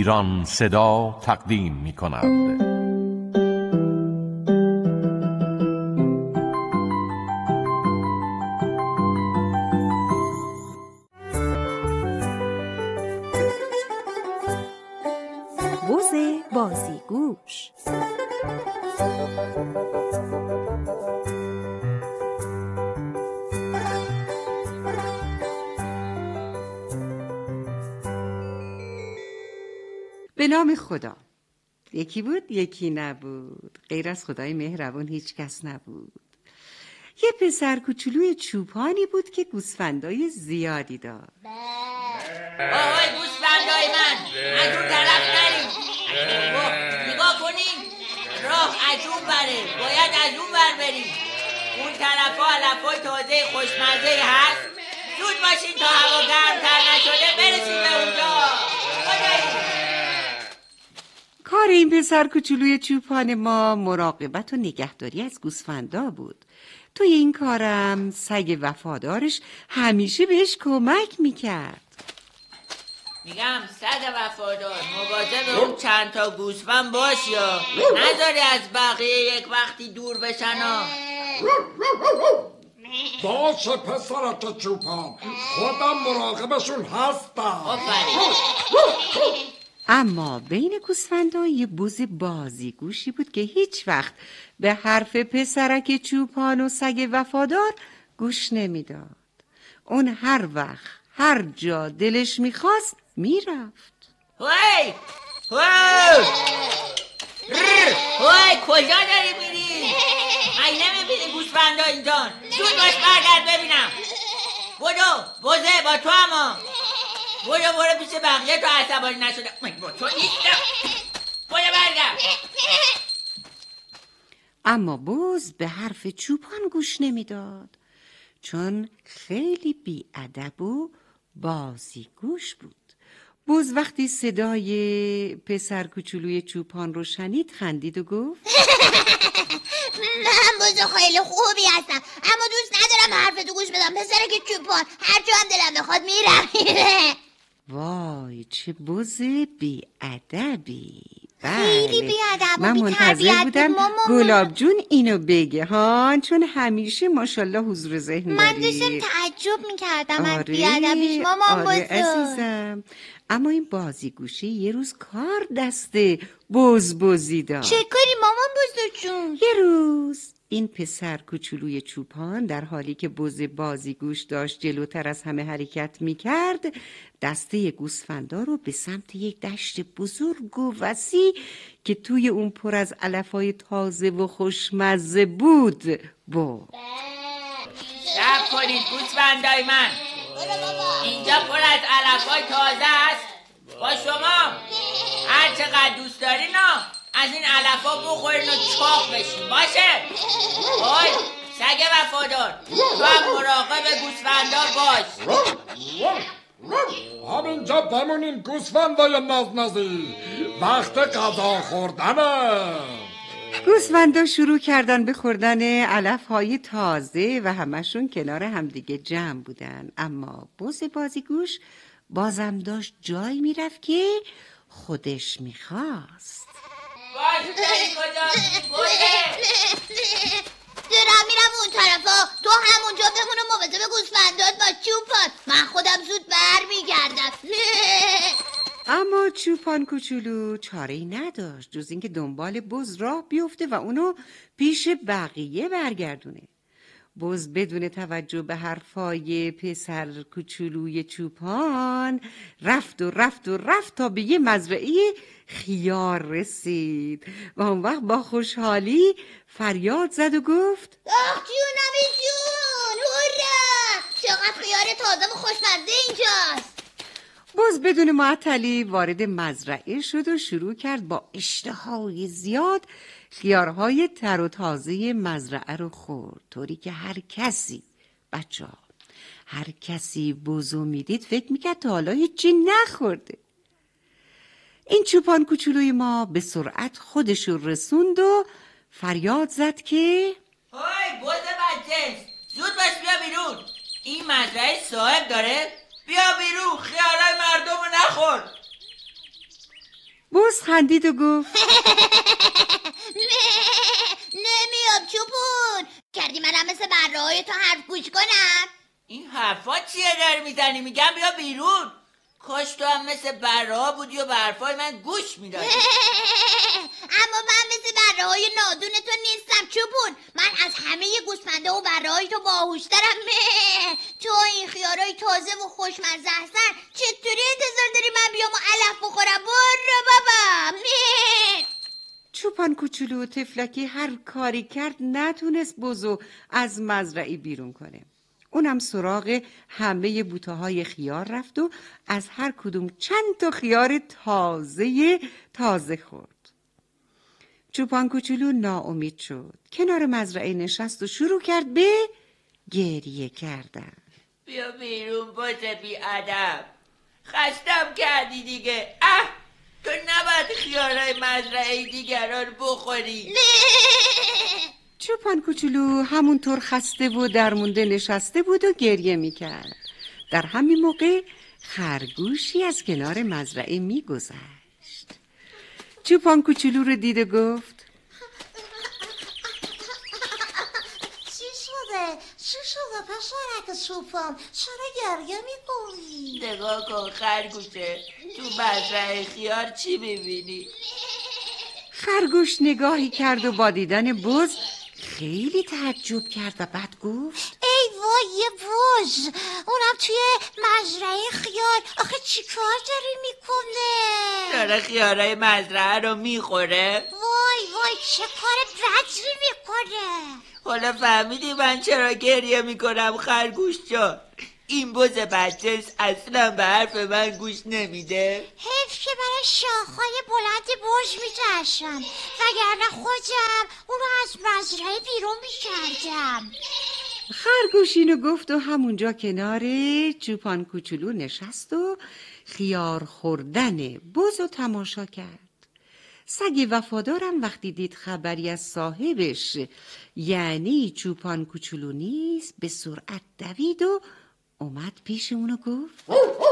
ایران صدا تقدیم می کند. بز بازیگوش. به نام خدا. یکی بود یکی نبود، غیر از خدای مهربان هیچ کس نبود. یه پسر کوچولوی چوپانی بود که گوسفندای زیادی داشت. آهای گوسفندای من، از اون طرف نریم. نگاه کنیم راه از اون بره، باید از اون بر بریم. اون طرف ها علفای تازه خوشمزه هست. زود باشیم تا هوا گرمتر نشده برسیم به اونجا. کار این پسر کوچولوی چوپان ما مراقبت و نگهداری از گوسفندا بود. توی این کارم سگ وفادارش همیشه بهش کمک میکرد. میگم سگ وفادار، مواظب اون چند تا گوسفند باش یا نذاری از بقیه یک وقتی دور بشن ها. باشه پسرک چوپان، خودم مراقبشون هستم. آفرین. اما بین گوسفندا یه بز بازیگوشی بود که هیچ وقت به حرف پسرک چوپان و سگ وفادار گوش نمیداد. اون هر وقت هر جا دلش میخواست میرفت. وای کجا داری میری؟ من نمیبینی گوسفندا اینجان؟ زود باش برگرد ببینم. بدو بزه با تو اما برو پیش بقیه تو عصبانی نشده. من با تو نیستم. برگرد. اما بز به حرف چوپان گوش نمیداد، چون خیلی بی‌ادب و بازیگوش بود. بز وقتی صدای پسر کوچولوی چوپان رو شنید خندید و گفت من بز خیلی خوبی هستم، اما دوست ندارم حرفتو گوش بدم. پسر که چوپان هر جا هم دلم بخواد میرم. وای چه بز بی‌ادبی. خیلی بی‌ادب و من منتظر بودم گلاب جون اینو بگه ها، چون همیشه ماشاءالله حضور ذهن داری. من داشتم تعجب میکردم از بی‌ادبیش مامان بزرگ. عزیزم، اما این بازیگوشی یه روز کار دسته بزی داد. چه کاری مامان بزرگ جون؟ یه روز این پسر کوچولوی چوپان در حالی که بز بازیگوش داشت جلوتر از همه حرکت میکرد، دسته گوسفندا رو به سمت یک دشت بزرگ و وسیع که توی اون پر از علفای تازه و خوشمزه بود برد. صبر کنید گوسفندای من، اینجا پر از علفای تازه است. با شما هر چقدر دوست دارین از این علفا بخورین و چاق بشین. باشه؟ وای سگ وفادار، تو هم مراقب گوسفندا باش. همینجا بمونین گوسفندای نزنزی، وقت غذا خوردنه. گوسفندا شروع کردن به خوردن علف‌های تازه و همشون کنار همدیگه جمع بودن، اما بز بازیگوش بازم داشت جایی میرفت که خودش میخواست. باش داری کجا بوده؟ دارم میرم اون طرفا، تو همونجا بمون و مواظب گوسفندات با چوپان. من خودم زود برمیگردم. اما چوپان کوچولو چاره‌ای نداشت جز اینکه دنبال بز راه بیفته و اونو پیش بقیه برگردونه. بز بدون توجه به حرفای پسر کوچولوی چوپان رفت تا به یه مزرعه خیار رسید و اون وقت با خوشحالی فریاد زد و گفت آخ جونم جون، هورا! چقدر خیار تازه و خوشمزه اینجاست. بز بدون معطلی وارد مزرعه شد و شروع کرد با اشتهای زیاد خیارهای تر و تازه مزرعه رو خورد، طوری که هر کسی بزو میدید فکر میکرد تا حالا هیچی نخورده. این چوپان کوچولوی ما به سرعت خودش رو رسوند و فریاد زد که های بز بدجنس، زود باش بیا بیرون. این مزرعه صاحب داره. بیا بیرون، خیالای مردم رو نخور. بز خندید و گفت نمیام چوپون. کردی منم مثل بره‌های تو حرف گوش کنم؟ این حرفا چیه داری میزنی؟ میگم بیا بیرون. کاش تو هم مثل بره‌ها بودی و به حرفای من گوش میدادی. اما من مثل بره‌های نادون تو نیستم چوپون. من از همه گوسفنده و بره‌های تو باهوشترم. تو این خیارای تازه و خوشمزه هستن، چطوری انتظار داری من بیام و علف بخورم؟ برو بابا. چوپان کوچولو و تفلکی هر کاری کرد نتونست بزو از مزرعه بیرون کنه. اونم سراغ همه بوته‌های خیار رفت و از هر کدوم چند تا خیار تازه خورد. چوپان کوچولو ناامید شد. کنار مزرعه نشست و شروع کرد به گریه کردن. بیا بیرون بز بی ادب. خستم کردی دیگه. تو نباید خیارای مزرعه دیگران بخوری. چوپان کوچولو همونطور خسته و درمونده نشسته بود و گریه میکرد. در همین موقع خرگوشی از کنار مزرعه میگذشت. چوپان کوچولو رو دید و گفت چی شده پسرک چوپان؟ چرا گریه میکنی؟ نگاه کن خرگوشه، تو مزرعه خیار چی میبینی؟ خرگوش نگاهی کرد و با دیدن بز خیلی تعجب کرد و بعد گفت ای وای یه بز، اونم توی مزرعه خیار. آخه چی کار داری میکنه؟ داره خیارای مزرعه رو میخوره؟ وای چه کار بدی میکنه. حالا فهمیدی من چرا گریه میکنم خرگوش جان؟ این بز بدجنس اصلا به حرف من گوش نمیده. حیف که برای شاخهای بلند برج میترسم، وگرنه خودم اونو از مزرعه بیرون میکردم. خرگوش اینو گفت و همونجا کنار چوپان کوچولو نشست و خیار خوردن بز رو تماشا کرد. سگ وفادارم وقتی دید خبری از صاحبش یعنی چوپان کوچولو نیست، به سرعت دوید و اومد پیش اونو گفت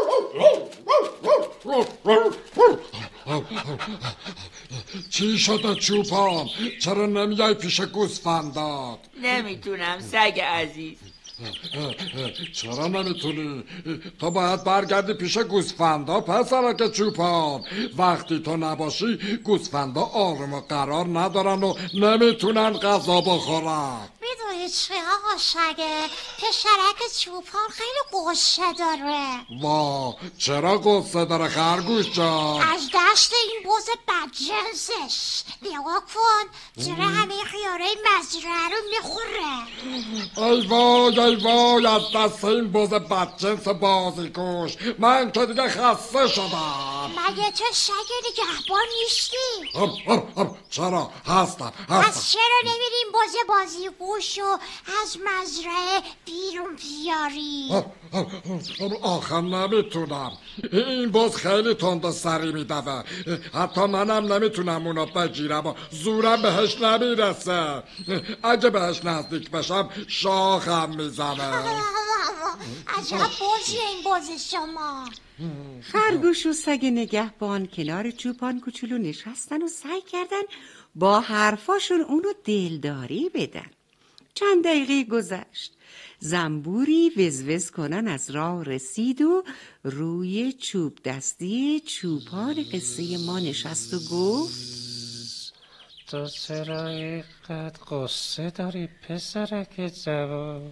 چی شده چوپان؟ چرا نمیای پیش گوسفندات؟ نمیتونم سگ عزیز. چرا نمیتونی؟ تو باید برگردی پیش گوسفندا پسرک چوپان. وقتی تو نباشی گوسفندا آروم و قرار ندارن و نمیتونن غذا بخورن. میدونی چه آقا شگه؟ پسرک چوپان خیلی قصه داره. وا چرا قصه داره خرگوش جان؟ از دست این بز بدجنسش. نگاه کن چرا همه خیارای مزرعه رو میخوره. ای وای از دست این بز بدجنس بازیگوش من که دیگه خسته شدم. مگه تو شگ نگهبان نیستی؟ چرا هستم. پس چرا نمیری این بز بازیگوش رو از مزرعه بیرون بیاری؟ آخه نمیتونم. این بز خیلی تند و سری میدوه. حتی منم نمیتونم اونو بگیرم و زورم بهش نمیرسه. اگه بهش نزدیک بشم شاخم میزنه. عجب بازی این باز شما. خرگوش و سگ نگهبان کنار چوپان کوچولو نشستن و سعی کردن با حرفاشون اونو دلداری بدن. چند دقیقه گذشت. زنبوری وزوز کنن از راه رسید و روی چوب دستی چوپان قصه ما نشست و گفت تو چرا اینقدر قصه داری پسرک جوان؟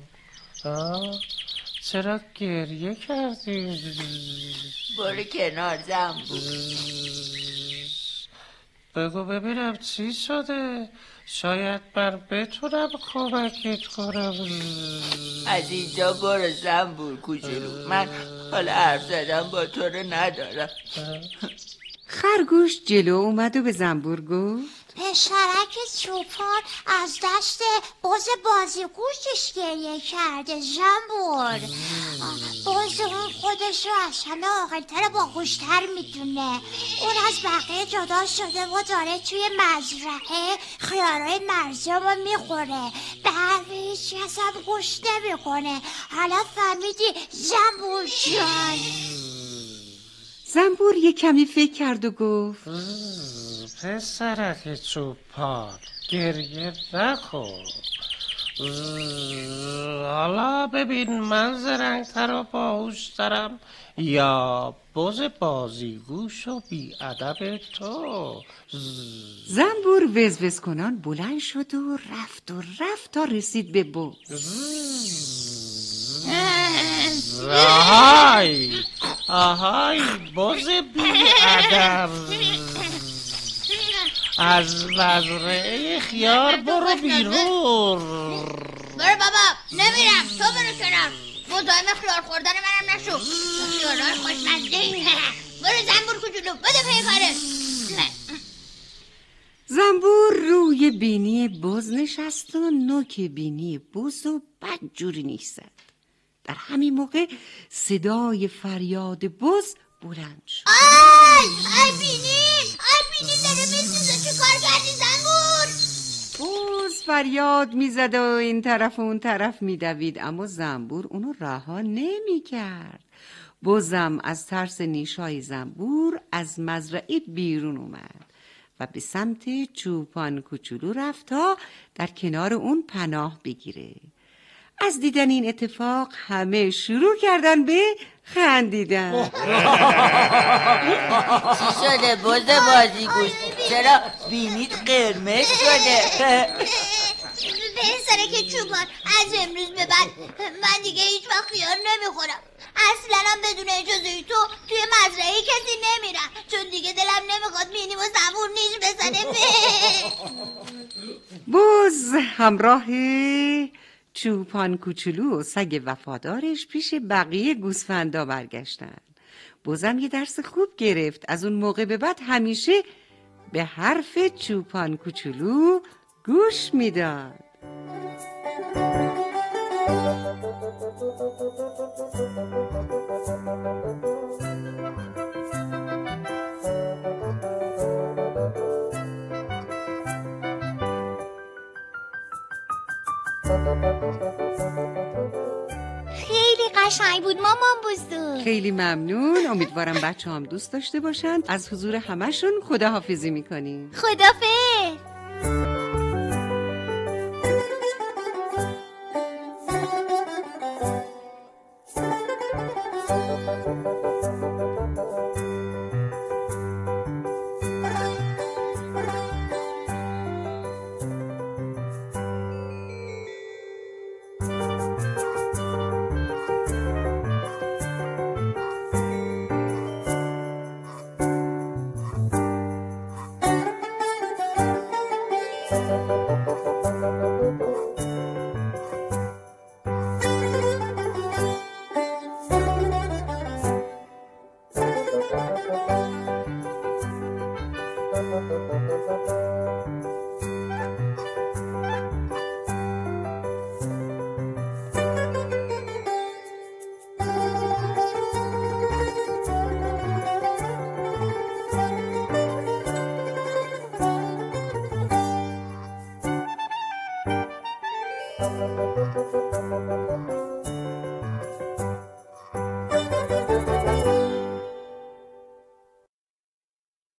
چرا گریه کردی؟ برو کنار زنبور. بگو ببینم چی شده؟ شاید من بتونم کمکت کنم. از اینجا برو زنبور کوچولو، من حالا حرف زدم با تو رو ندارم. خرگوش جلو اومد و به زنبور گفت پسرک چوپان از دست بز بازیگوشش گریه کرده. زنبور بز اون خودش رو از همه عاقل‌تر و باهوش‌تر میدونه. اون از بقیه جدا شده و داره توی مزرعه خیارای مرزم رو میخوره. به حرف هیچ کس هم گوش نمیکنه. حالا فهمیدی زنبور جان؟ زنبور یک کمی فکر کرد و گفت پسرک چوپان گریه نکن. حالا ببین من زرنگتر و باهوشترم یا بز بازیگوش و بیادب تو. زنبور وزوز کنان بلند شد و رفت تا رسید به بز. آهای بز بیادب، از مزرعه خیار برو بیرون. برو بابا، نمیرم، تو برو کنار. مزاحم خیار خوردن منم نشو. خیارهای خوشمزه. برو زنبور کوچولو، بده پی کارت. زنبور روی بینی بز نشست و نوک بینی بز و بدجوری نیش زد. در همین موقع صدای فریاد بز بلند شد. آی بینی داره میسوزه، چه کار کردی زنبور؟ بز فریاد میزد و این طرف و اون طرف میدوید، اما زنبور اونو رها نمیکرد. بزم از ترس نیشای زنبور از مزرعه بیرون اومد و به سمت چوپان کوچولو رفت تا در کنار اون پناه بگیره. از دیدن این اتفاق همه شروع کردن به خندیدن. چی شده بز بازیگوش؟ چرا بینیت قرمز شده؟ پسرک چوپان، از امروز به بعد من دیگه هیچ وقت خیار نمیخورم. اصلا هم بدون اجازه تو توی مزرعه کسی نمیرم، چون دیگه دلم نمیخواد بینی و زنبور نیش بزنه. بز همراه چوپان کوچولو و سگ وفادارش پیش بقیه گوسفندا برگشتن. بزم یه درس خوب گرفت. از اون موقع به بعد همیشه به حرف چوپان کوچولو گوش میداد. خیلی قشنگ بود مامان بزرگ. خیلی ممنون. امیدوارم بچه هم دوست داشته باشن. از حضور همشون خداحافظی میکنیم. خدافظ.